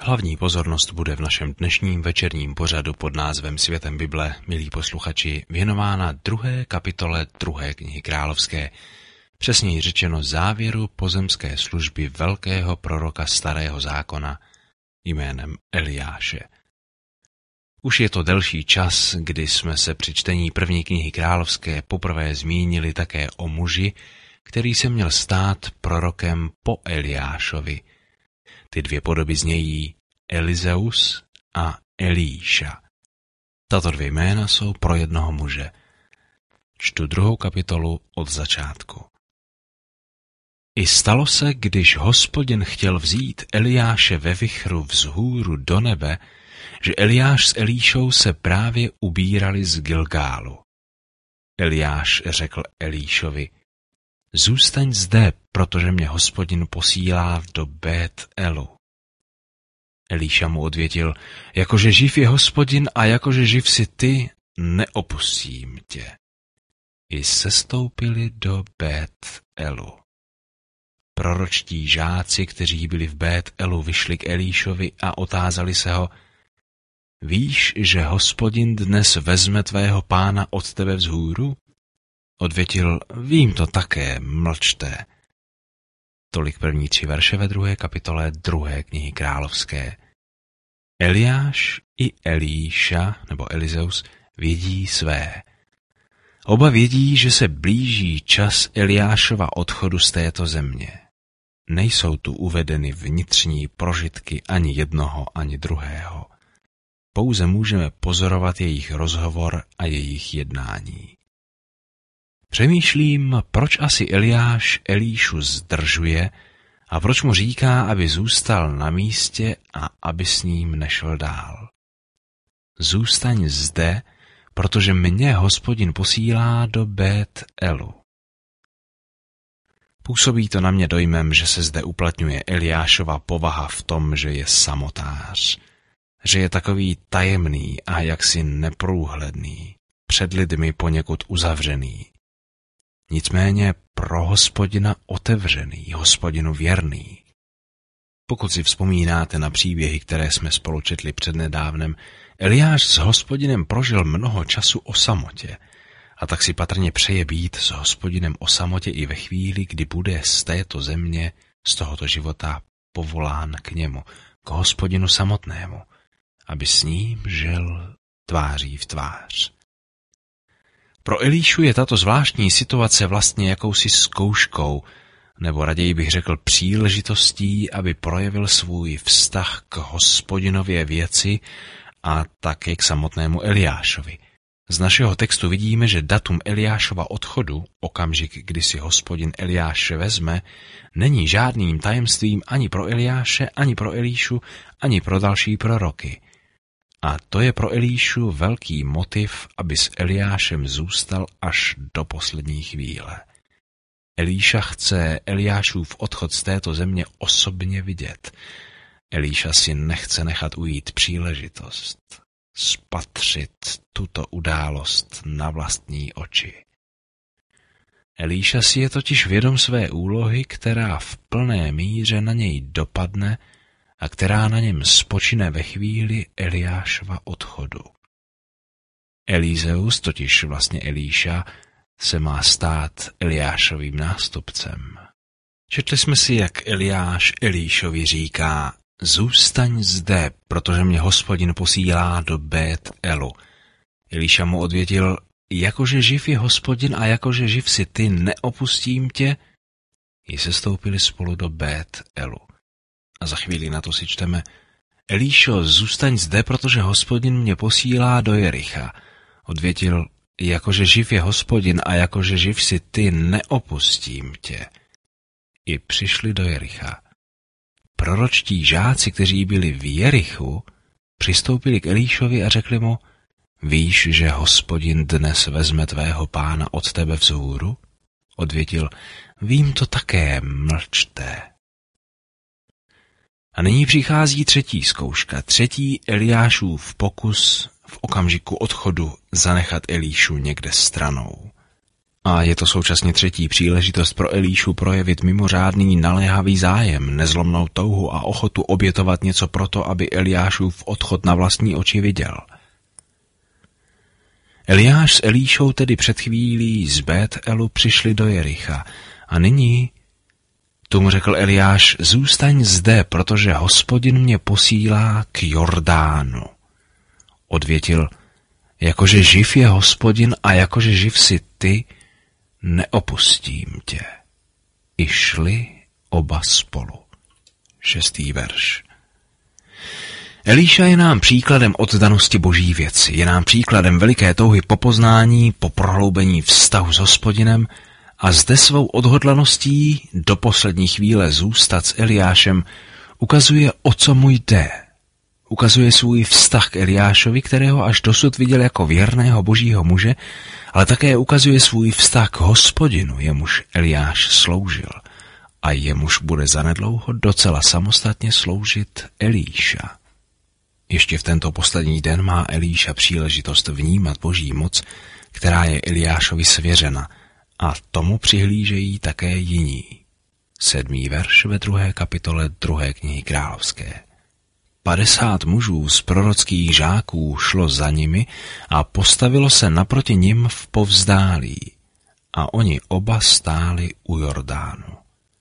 Hlavní pozornost bude v našem dnešním večerním pořadu pod názvem Světem Bible, milí posluchači, věnována 2. kapitole 2. knihy Královské, přesněji řečeno závěru pozemské služby velkého proroka Starého zákona jménem Eliáše. Už je to delší čas, kdy jsme se při čtení 1. knihy Královské poprvé zmínili také o muži, který se měl stát prorokem po Eliášovi. Ty dvě podoby znějí Elizeus a Elíša. Tato dvě jména jsou pro jednoho muže. Čtu 2. kapitolu od začátku. I stalo se, když Hospodin chtěl vzít Eliáše ve vichru vzhůru do nebe, že Eliáš s Elíšou se právě ubírali z Gilgálu. Eliáš řekl Elíšovi: Zůstaň zde, protože mě Hospodin posílá do Bet-Elu. Elíša mu odvětil: Jakože živ je Hospodin a jakože živ si ty, neopustím tě. I sestoupili do Bet-Elu. Proročtí žáci, kteří byli v Bet-Elu, vyšli k Elíšovi a otázali se ho: Víš, že Hospodin dnes vezme tvého pána od tebe vzhůru? Odvětil: Vím to také, mlčte. Tolik první 3 verše ve 2. kapitole 2. knihy Královské. Eliáš i Elíša, nebo Elizeus, vědí své. Oba vědí, že se blíží čas Eliášova odchodu z této země. Nejsou tu uvedeny vnitřní prožitky ani jednoho, ani druhého. Pouze můžeme pozorovat jejich rozhovor a jejich jednání. Přemýšlím, proč asi Eliáš Elíšu zdržuje a proč mu říká, aby zůstal na místě a aby s ním nešel dál. Zůstaň zde, protože mě Hospodin posílá do Bet-Elu. Působí to na mě dojmem, že se zde uplatňuje Eliášova povaha v tom, že je samotář, že je takový tajemný a jaksi neprůhledný, před lidmi poněkud uzavřený. Nicméně pro Hospodina otevřený, Hospodinu věrný. Pokud si vzpomínáte na příběhy, které jsme spolu četli přednedávnem, Eliáš s Hospodinem prožil mnoho času o samotě a tak si patrně přeje být s Hospodinem o samotě i ve chvíli, kdy bude z této země, z tohoto života povolán k němu, k Hospodinu samotnému, aby s ním žil tváří v tvář. Pro Elíšu je tato zvláštní situace vlastně jakousi zkouškou, nebo raději bych řekl příležitostí, aby projevil svůj vztah k Hospodinově věci a také k samotnému Eliášovi. Z našeho textu vidíme, že datum Eliášova odchodu, okamžik, kdy si Hospodin Eliáše vezme, není žádným tajemstvím ani pro Eliáše, ani pro Elíšu, ani pro další proroky. A to je pro Elíšu velký motiv, aby s Eliášem zůstal až do poslední chvíle. Elíša chce Eliášův odchod z této země osobně vidět. Elíša si nechce nechat ujít příležitost spatřit tuto událost na vlastní oči. Elíša si je totiž vědom své úlohy, která v plné míře na něj dopadne a která na něm spočine ve chvíli Eliášova odchodu. Elizeus, totiž vlastně Elíša, se má stát Eliášovým nástupcem. Četli jsme si, jak Eliáš Elíšovi říká: Zůstaň zde, protože mě Hospodin posílá do Bet-Elu. Elíša mu odvětil: Jakože živ je Hospodin a jakože živ si ty, neopustím tě. I sestoupili spolu do Bet-Elu. A za chvíli na to si čteme: Elíšo, zůstaň zde, protože Hospodin mě posílá do Jericha. Odvětil: Jakože živ je Hospodin a jakože živ si ty, neopustím tě. I přišli do Jericha. Proročtí žáci, kteří byli v Jerichu, přistoupili k Elíšovi a řekli mu: Víš, že Hospodin dnes vezme tvého pána od tebe vzhůru? Odvětil: Vím to také, mlčte. A nyní přichází třetí zkouška, třetí Eliášův pokus v okamžiku odchodu zanechat Elíšu někde stranou. A je to současně třetí příležitost pro Elíšu projevit mimořádný naléhavý zájem, nezlomnou touhu a ochotu obětovat něco proto, aby Eliášův odchod na vlastní oči viděl. Eliáš s Elíšou tedy před chvílí z Bet-Elu přišli do Jericha a nyní tomu řekl Eliáš: zůstaň zde, protože Hospodin mě posílá k Jordánu. Odvětil: jakože živ je Hospodin a jakože živ si ty, neopustím tě. I šli oba spolu. 6. verš. Elíša je nám příkladem oddanosti boží věci, je nám příkladem veliké touhy po poznání, po prohloubení vztahu s Hospodinem a zde svou odhodlaností do poslední chvíle zůstat s Eliášem ukazuje, o co mu jde. Ukazuje svůj vztah k Eliášovi, kterého až dosud viděl jako věrného božího muže, ale také ukazuje svůj vztah k Hospodinu, jemuž Eliáš sloužil a jemuž bude zanedlouho docela samostatně sloužit Elíša. Ještě v tento poslední den má Elíša příležitost vnímat boží moc, která je Eliášovi svěřena, a tomu přihlížejí také jiní. 7. verš ve 2. kapitole 2. knihy královské. 50 mužů z prorockých žáků šlo za nimi a postavilo se naproti nim v povzdálí, a oni oba stáli u Jordánu.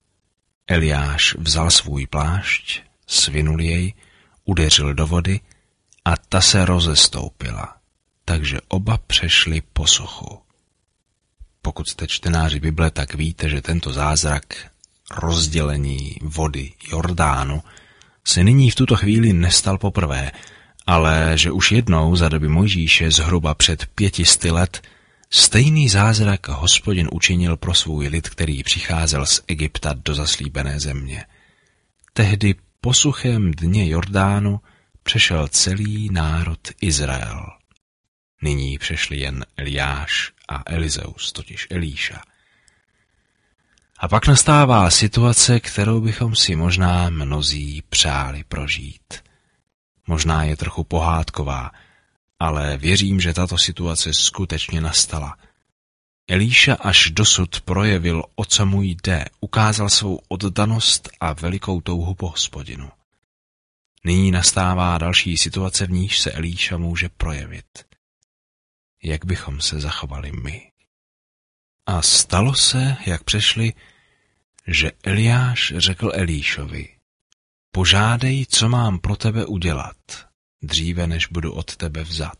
Eliáš vzal svůj plášť, svinul jej, udeřil do vody a ta se rozestoupila, takže oba přešli po suchu. Pokud jste čtenáři Bible, tak víte, že tento zázrak rozdělení vody Jordánu se nyní v tuto chvíli nestal poprvé, ale že už jednou za doby Mojžíše zhruba před 500 let stejný zázrak Hospodin učinil pro svůj lid, který přicházel z Egypta do zaslíbené země. Tehdy po suchém dně Jordánu přešel celý národ Izrael. Nyní přešli jen Eliáš a Elizeus, totiž Elíša. A pak nastává situace, kterou bychom si možná mnozí přáli prožít. Možná je trochu pohádková, ale věřím, že tato situace skutečně nastala. Elíša až dosud projevil, o co mu jde, ukázal svou oddanost a velikou touhu po Hospodinu. Nyní nastává další situace, v níž se Elíša může projevit. Jak bychom se zachovali my? A stalo se, jak přešli, že Eliáš řekl Elíšovi: požádej, co mám pro tebe udělat, dříve než budu od tebe vzat.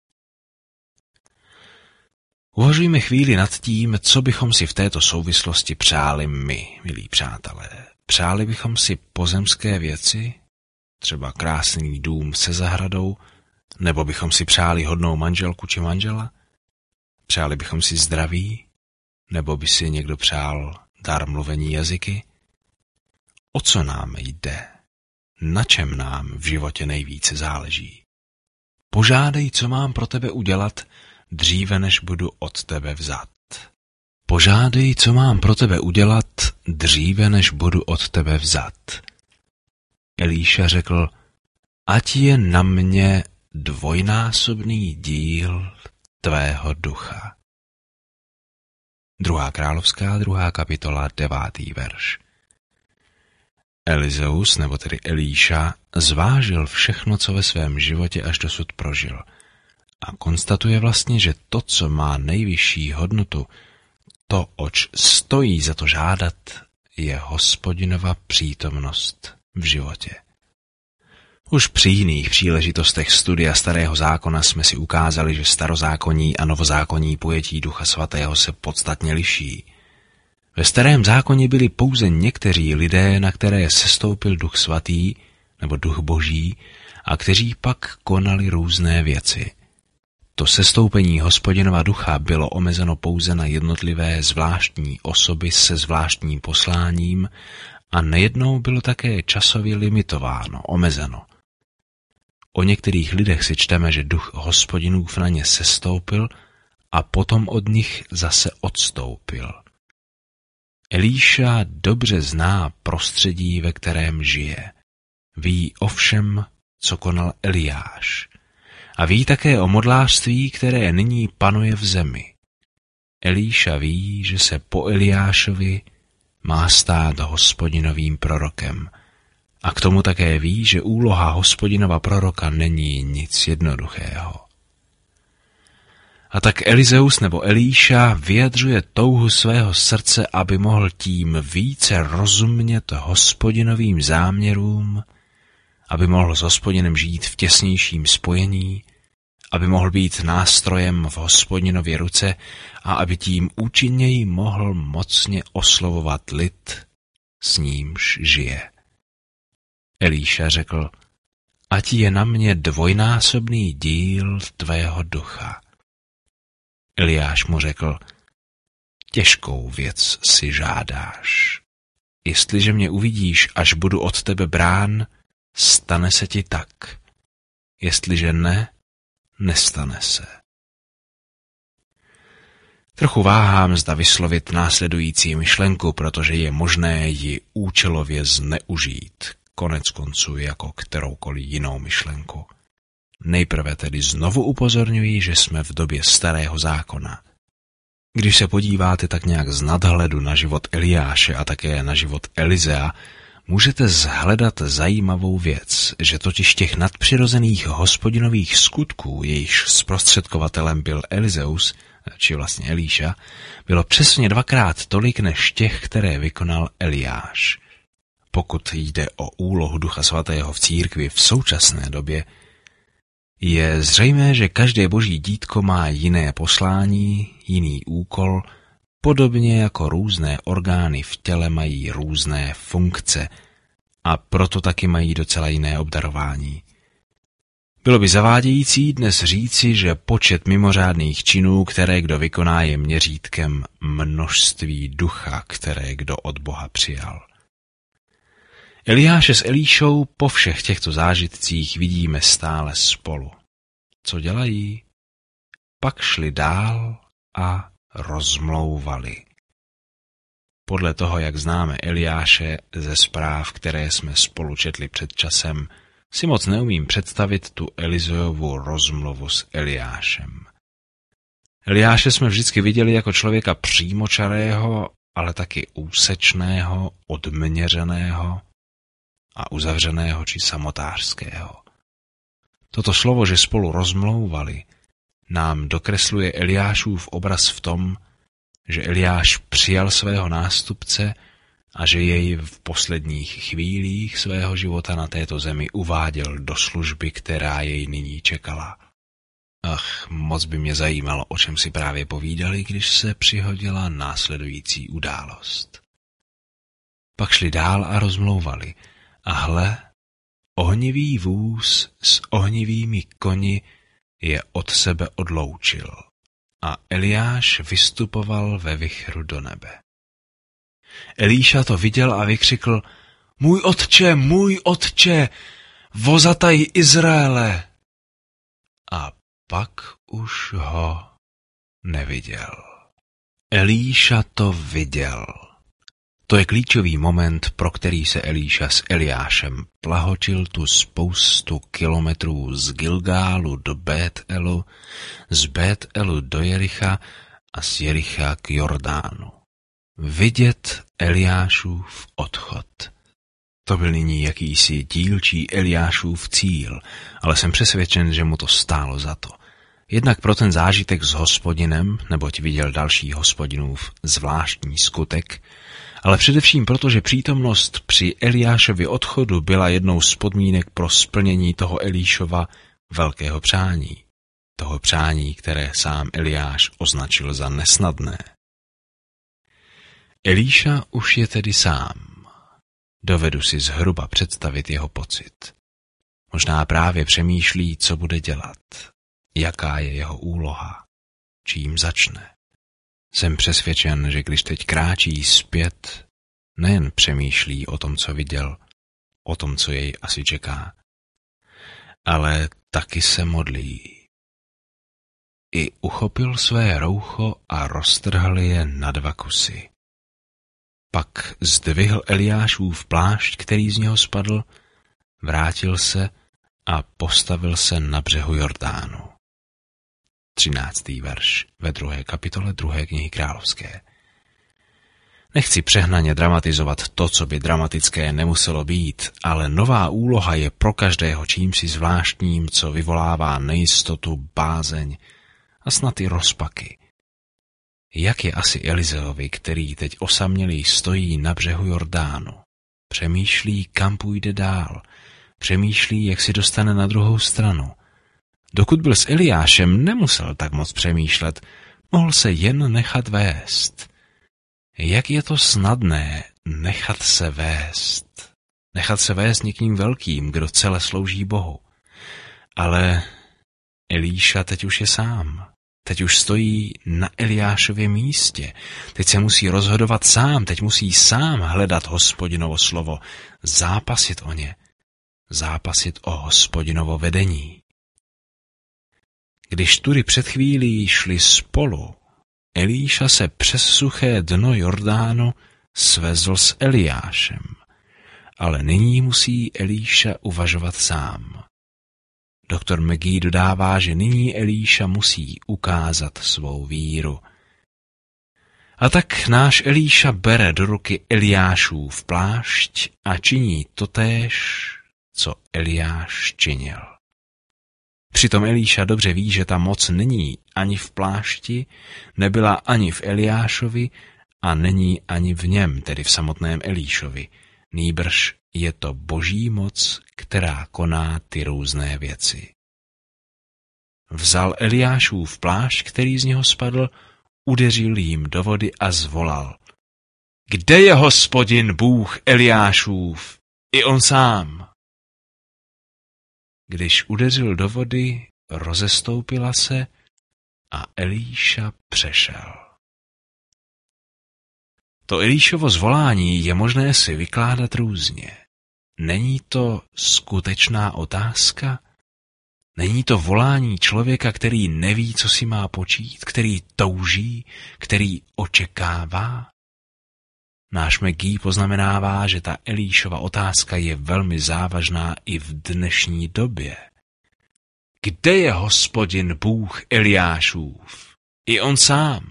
Uvažujme chvíli nad tím, co bychom si v této souvislosti přáli my, milí přátelé. Přáli bychom si pozemské věci, třeba krásný dům se zahradou, nebo bychom si přáli hodnou manželku či manžela? Přáli bychom si zdraví, nebo by si někdo přál dar mluvení jazyky? O co nám jde? Na čem nám v životě nejvíce záleží? Požádej, co mám pro tebe udělat, dříve než budu od tebe vzat. Požádej, co mám pro tebe udělat, dříve než budu od tebe vzat. Elíša řekl: ať je na mě dvojnásobný díl tvého ducha. 2. královská, 2. kapitola, 9. verš. Elizeus, nebo tedy Elíša, zvážil všechno, co ve svém životě až dosud prožil, a konstatuje vlastně, že to, co má nejvyšší hodnotu, to, oč stojí za to žádat, je Hospodinova přítomnost v životě. Už při jiných příležitostech studia Starého zákona jsme si ukázali, že starozákonní a novozákonní pojetí Ducha Svatého se podstatně liší. Ve Starém zákoně byli pouze někteří lidé, na které sestoupil Duch Svatý nebo Duch Boží a kteří pak konali různé věci. To sestoupení Hospodinova ducha bylo omezeno pouze na jednotlivé zvláštní osoby se zvláštním posláním a nejednou bylo také časově limitováno, omezeno. O některých lidech si čteme, že duch Hospodinův na ně sestoupil a potom od nich zase odstoupil. Elíša dobře zná prostředí, ve kterém žije. Ví o všem, co konal Eliáš. A ví také o modlářství, které nyní panuje v zemi. Elíša ví, že se po Eliášovi má stát Hospodinovým prorokem. A k tomu také ví, že úloha Hospodinova proroka není nic jednoduchého. A tak Elizeus nebo Elíša vyjadřuje touhu svého srdce, aby mohl tím více rozumět Hospodinovým záměrům, aby mohl s Hospodinem žít v těsnějším spojení, aby mohl být nástrojem v Hospodinově ruce a aby tím účinněji mohl mocně oslovovat lid, s nímž žije. Elíša řekl, ať je na mě dvojnásobný díl tvého ducha. Eliáš mu řekl, těžkou věc si žádáš. Jestliže mě uvidíš, až budu od tebe brán, stane se ti tak. Jestliže ne, nestane se. Trochu váhám, zda vyslovit následující myšlenku, protože je možné ji účelově zneužít, konec konců jako kteroukoliv jinou myšlenku. Nejprve tedy znovu upozorňuji, že jsme v době Starého zákona. Když se podíváte tak nějak z nadhledu na život Eliáše a také na život Elizea, můžete zhledat zajímavou věc, že totiž těch nadpřirozených Hospodinových skutků, jejichž zprostředkovatelem byl Elizeus, či vlastně Elíša, bylo přesně 2krát tolik než těch, které vykonal Eliáš. Pokud jde o úlohu Ducha Svatého v církvi v současné době, je zřejmé, že každé boží dítko má jiné poslání, jiný úkol, podobně jako různé orgány v těle mají různé funkce a proto taky mají docela jiné obdarování. Bylo by zavádějící dnes říci, že počet mimořádných činů, které kdo vykoná, je měřítkem množství ducha, které kdo od Boha přijal. Eliáše s Elíšou po všech těchto zážitcích vidíme stále spolu. Co dělají? Pak šli dál a rozmlouvali. Podle toho, jak známe Eliáše ze zpráv, které jsme spolu četli před časem, si moc neumím představit tu Elizeovu rozmluvu s Eliášem. Eliáše jsme vždycky viděli jako člověka přímočarého, ale taky úsečného, odměřeného a uzavřeného či samotářského. Toto slovo, že spolu rozmlouvali, nám dokresluje Eliášův obraz v tom, že Eliáš přijal svého nástupce a že jej v posledních chvílích svého života na této zemi uváděl do služby, která jej nyní čekala. Ach, moc by mě zajímalo, o čem si právě povídali, když se přihodila následující událost. Pak šli dál a rozmlouvali. A hle, ohnivý vůz s ohnivými koni je od sebe odloučil a Eliáš vystupoval ve vichru do nebe. Elíša to viděl a vykřikl, můj otče, vozataj Izraele! A pak už ho neviděl. Elíša to viděl. To je klíčový moment, pro který se Elíša s Eliášem plahočil tu spoustu kilometrů z Gilgálu do Bételu, z Bételu do Jericha a z Jericha k Jordánu. Vidět Eliášův odchod. To byl nyní jakýsi dílčí Eliášův cíl, ale jsem přesvědčen, že mu to stálo za to. Jednak pro ten zážitek s Hospodinem, neboť viděl další Hospodinův zvláštní skutek, ale především proto, že přítomnost při Eliášově odchodu byla jednou z podmínek pro splnění toho Elíšova velkého přání. Toho přání, které sám Eliáš označil za nesnadné. Elíša už je tedy sám. Dovedu si zhruba představit jeho pocit. Možná právě přemýšlí, co bude dělat, jaká je jeho úloha, čím začne. Jsem přesvědčen, že když teď kráčí zpět, nejen přemýšlí o tom, co viděl, o tom, co jej asi čeká, ale taky se modlí. I uchopil své roucho a roztrhl je na 2 kusy. Pak zdvihl Eliášův plášť, který z něho spadl, vrátil se a postavil se na břehu Jordánu. 13. verš ve 2. kapitole 2. knihy Královské. Nechci přehnaně dramatizovat to, co by dramatické nemuselo být, ale nová úloha je pro každého čímsi zvláštním, co vyvolává nejistotu, bázeň a snad i rozpaky. Jak je asi Elizeovi, který teď osamělý stojí na břehu Jordánu. Přemýšlí, kam půjde dál. Přemýšlí, jak si dostane na druhou stranu. Dokud byl s Eliášem, nemusel tak moc přemýšlet, mohl se jen nechat vést. Jak je to snadné nechat se vést. Nechat se vést někým velkým, kdo celé slouží Bohu. Ale Elíša teď už je sám. Teď už stojí na Eliášově místě. Teď se musí rozhodovat sám, teď musí sám hledat Hospodinovo slovo, zápasit o ně, zápasit o Hospodinovo vedení. Když tudy před chvílí šli spolu, Elíša se přes suché dno Jordánu svezl s Eliášem, ale nyní musí Elíša uvažovat sám. Doktor McGee dodává, že nyní Elíša musí ukázat svou víru. A tak náš Elíša bere do ruky Eliášův plášť a činí totéž, co Eliáš činil. Přitom Elíša dobře ví, že ta moc není ani v plášti, nebyla ani v Eliášovi a není ani v něm, tedy v samotném Elíšovi. Nýbrž je to boží moc, která koná ty různé věci. Vzal Eliášův plášť, který z něho spadl, udeřil jim do vody a zvolal: Kde je Hospodin Bůh Eliášův, i on sám? Když udeřil do vody, rozestoupila se a Elíša přešel. To Elíšovo zvolání je možné si vykládat různě. Není to skutečná otázka? Není to volání člověka, který neví, co si má počít, který touží, který očekává? Náš McGee poznamenává, že ta Elíšova otázka je velmi závažná i v dnešní době. Kde je Hospodin Bůh Eliášův? I on sám.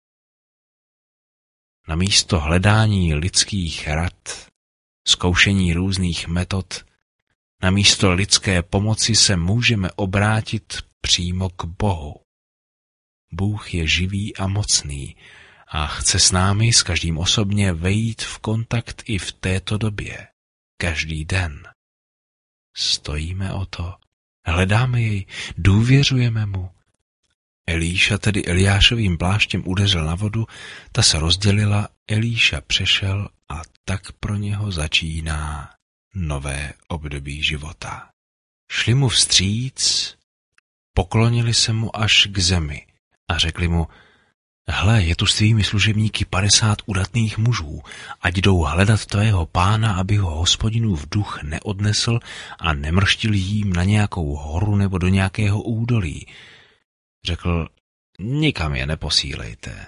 Namísto hledání lidských rad, zkoušení různých metod, namísto lidské pomoci se můžeme obrátit přímo k Bohu. Bůh je živý a mocný a chce s námi, s každým osobně, vejít v kontakt i v této době, každý den. Stojíme o to, hledáme jej, důvěřujeme mu. Elíša tedy Eliášovým pláštěm udeřil na vodu, ta se rozdělila, Elíša přešel a tak pro něho začíná nové období života. Šli mu vstříc, poklonili se mu až k zemi a řekli mu: Hle, je tu s tvými služebníky 50 udatných mužů, ať jdou hledat tvého pána, aby ho Hospodinův duch neodnesl a nemrštil jím na nějakou horu nebo do nějakého údolí. Řekl: Nikam je neposílejte.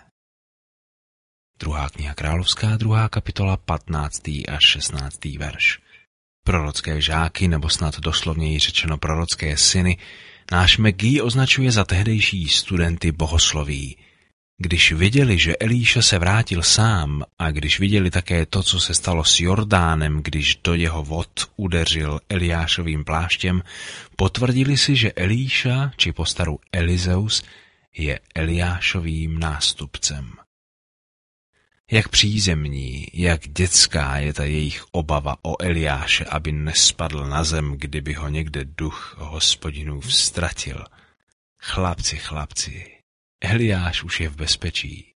2. kniha Královská, 2. kapitola, 15. až 16. verš. Prorocké žáky, nebo snad doslovněji řečeno prorocké syny, náš McGee označuje za tehdejší studenty bohosloví. Když viděli, že Elíša se vrátil sám a když viděli také to, co se stalo s Jordánem, když do jeho vod udeřil Eliášovým pláštěm, potvrdili si, že Elíša, či postaru Elizeus, je Eliášovým nástupcem. Jak přízemní, jak dětská je ta jejich obava o Eliáše, aby nespadl na zem, kdyby ho někde duch Hospodinův ztratil. Chlapci, Eliáš už je v bezpečí.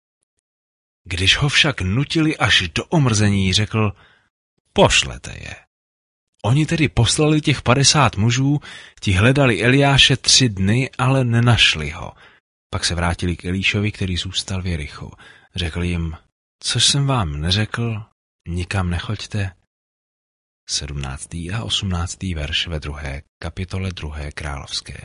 Když ho však nutili až do omrzení, řekl: Pošlete je. Oni tedy poslali těch 50 mužů, ti hledali Eliáše 3 dny, ale nenašli ho. Pak se vrátili k Elíšovi, který zůstal v Jerichu. Řekl jim: Což jsem vám neřekl, nikam nechoďte. 17. a 18. verš ve 2. kapitole 2. Královské.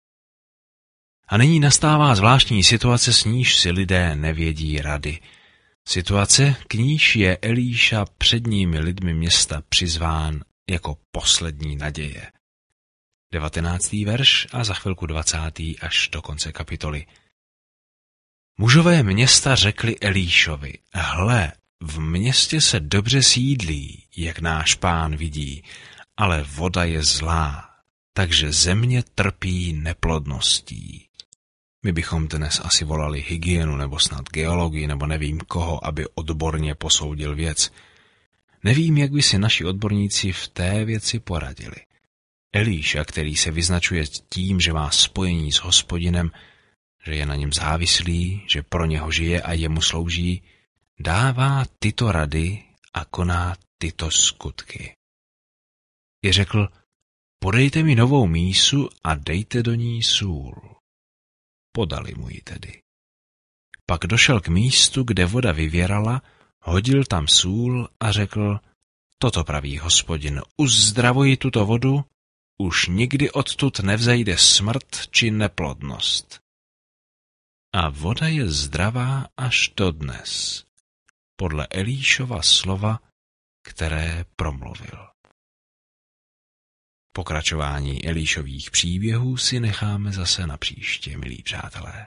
A nyní nastává zvláštní situace, s níž si lidé nevědí rady. Situace, k níž je Elíša předními lidmi města přizván jako poslední naděje. 19. verš a za chvilku 20. až do konce kapitoly. Mužové města řekli Elíšovi: Hle, v městě se dobře sídlí, jak náš pán vidí, ale voda je zlá, takže země trpí neplodností. My bychom dnes asi volali hygienu nebo snad geologii nebo nevím koho, aby odborně posoudil věc. Nevím, jak by si naši odborníci v té věci poradili. Elíša, který se vyznačuje tím, že má spojení s Hospodinem, že je na něm závislý, že pro něho žije a jemu slouží, dává tyto rady a koná tyto skutky. I řekl: Podejte mi novou mísu a dejte do ní sůl. Podali mu ji tedy. Pak došel k místu, kde voda vyvěrala, hodil tam sůl a řekl: Toto praví Hospodin, uzdravuji tuto vodu, už nikdy odtud nevzejde smrt či neplodnost. A voda je zdravá až dodnes, podle Elíšova slova, které promluvil. Pokračování Elíšových příběhů si necháme zase na příště, milí přátelé.